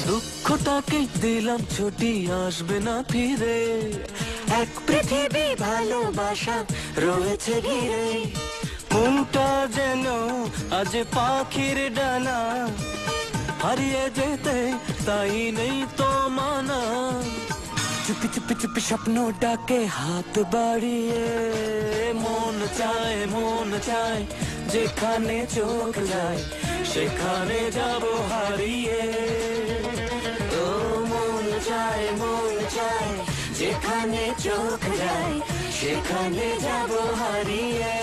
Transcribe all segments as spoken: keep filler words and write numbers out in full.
দুঃখটাকে দিলাম ছুটি, আসবে না ফিরে। এক পৃথিবী ভালোবাসা রয়েছে ঘিরে। মনটা যেন আজ পাখির ডানা, হারিয়ে যেতে তাই নেই তো মানা। চুপি চুপি চুপি স্বপ্ন ডাকে হাত বাড়িয়ে। মন চায় মন চায় যেখানে চোখ যায়, সেখানে যাব হারিয়ে। ও মন চায় মন চায় যেখানে চোখ যায়, সেখানে যাব হারিয়ে।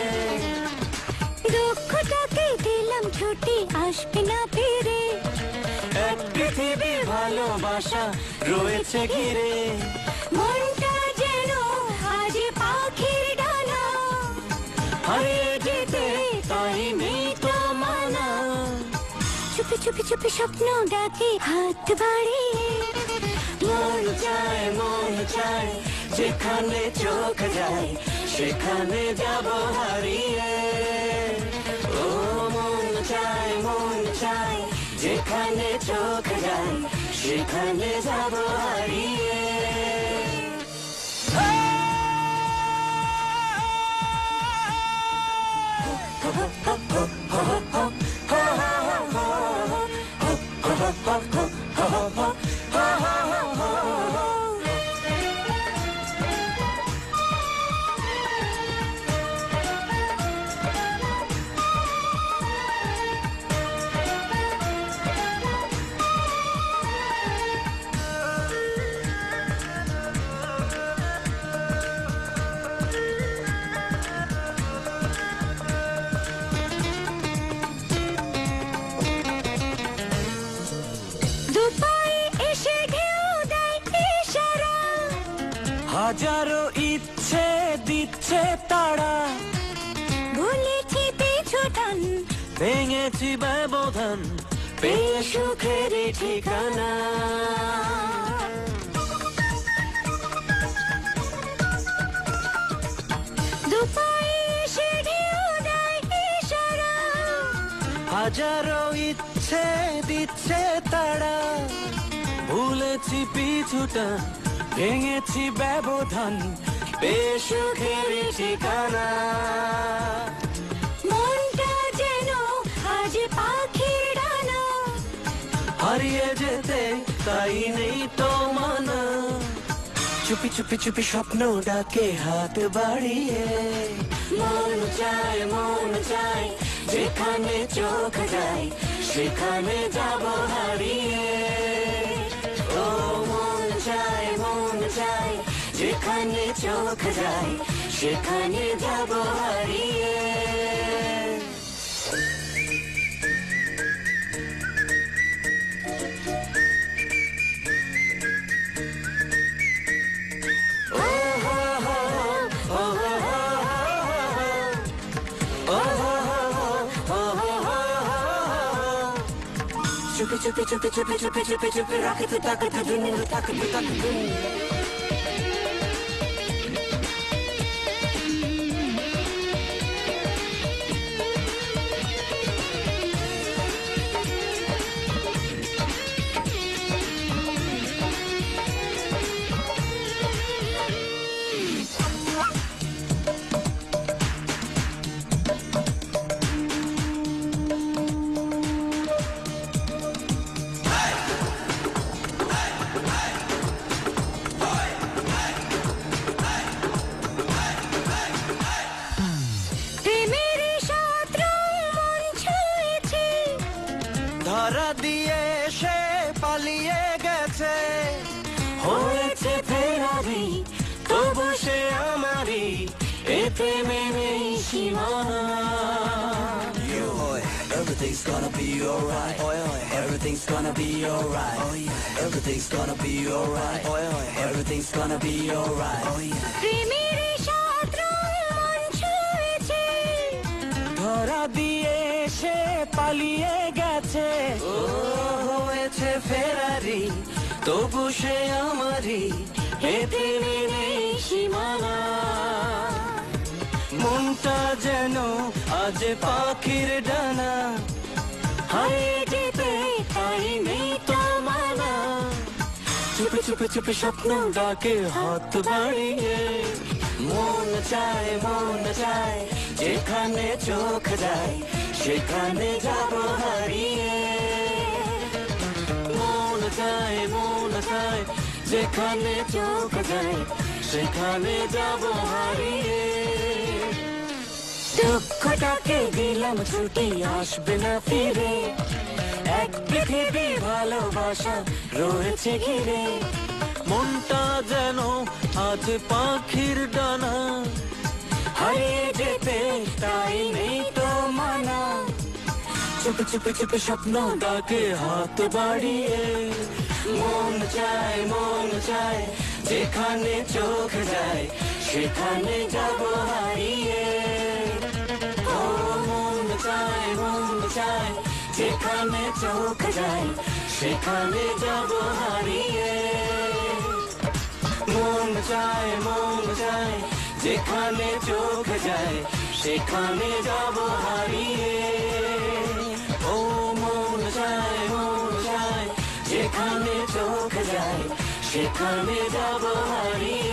দুঃখটাকে দিলাম ছুটি, আসবে না ফিরে। এক পৃথিবী ভালোবাসা রয়েছে ঘিরে। মনটা যেন আজ পাখির ডানা, হারিয়ে যেতে তাই নেই তো মানা। চুপি চুপি চুপি স্বপ্ন ডাকে হাত বাড়িয়ে। মন চায় মন চায় যেখানে চোখ যায়, সেখানে যাব হারিয়ে। ও মন চায় মন চায় যেখানে চোখ যায়, সেখানে যাব হারিয়ে। হাজারো ইচ্ছে দিচ্ছে তারা, ভুলেছি পিছু টান, ভেঙেছি ব্যবধান, পেয়ে সুখের ঠিকানা। দুপায়ে এসে ঢেউ দেয় ইশারা। হাজারো ইচ্ছে দিচ্ছে তারা, ভুলেছি পিছুটা, ভেঙেছি ব্যবধান, পেয়ে সুখের ঠিকানা। মনটা যেন আজ পাখির ডানা, হারিয়ে যেতে তাই নেই তো মানা। চুপি চুপি চুপি স্বপ্ন ডাকে হাত বাড়িয়ে। মন চায় মন চায় যেখানে চোখ যায়, সেখানে যাব হারিয়ে। ও মন চায় মন চায় যেখানে চোখ যায়, সেখানে যাব হারিয়ে। চুপি চুপি চুপি চুপি চুপি চুপি চুপি রাখতে তাকতে দুনিয়া তাকতে তাকতে। ধরা দিয়ে সে পালিয়ে গেছে, হয়েছে ফেরারি তবু সে আমারই, এ প্রেমে নেই সীমানা। Everything's gonna be alright. Everything's gonna be alright. Everything's gonna be alright. Everything's gonna be alright. প্রেমের সাঁতরে মন ছুঁয়েছে, ধরা দিয়ে সে পালিয়ে গেছে, ও হয়েছে ফেরারি তবু সে আমারই, এ প্রেমে নেই সীমানা। মনটা যেন আজ পাখির ডানা, হারিয়ে যেতে তাই নেই তো মানা। চুপি চুপি স্বপ্ন ডাকে হাত বাড়িয়ে মন চায় মন চায় যেখানে চোখ যায় সেখানে যাব হারিয়ে মন চায় মন চায় যেখানে চোখ যায় সেখানে যাব হারিয়ে দুঃখটাকে দিলাম ছুটি আসবে না ফিরে এক পৃথিবী ভালোবাসা রয়েছে ঘিরে মনটা যেন আজ পাখির ডানা হারিয়ে যেতে তাই নেই তো মানা চুপি চুপি চুপি স্বপ্ন ডাকে হাত বাড়িয়ে মন চায় মন চায় যেখানে চোখ যায় সেখানে যাব হারিয়ে ও মন চায় মন চায় যেখানে চোখ যায় সেখানে যাব হারিয়ে মন চায় মন চায় যেখানে চোখ যায় সেখানে যাব হারিয়ে ও মন চায় মন চায় যেখানে চোখ যায় সেখানে যাব হারিয়ে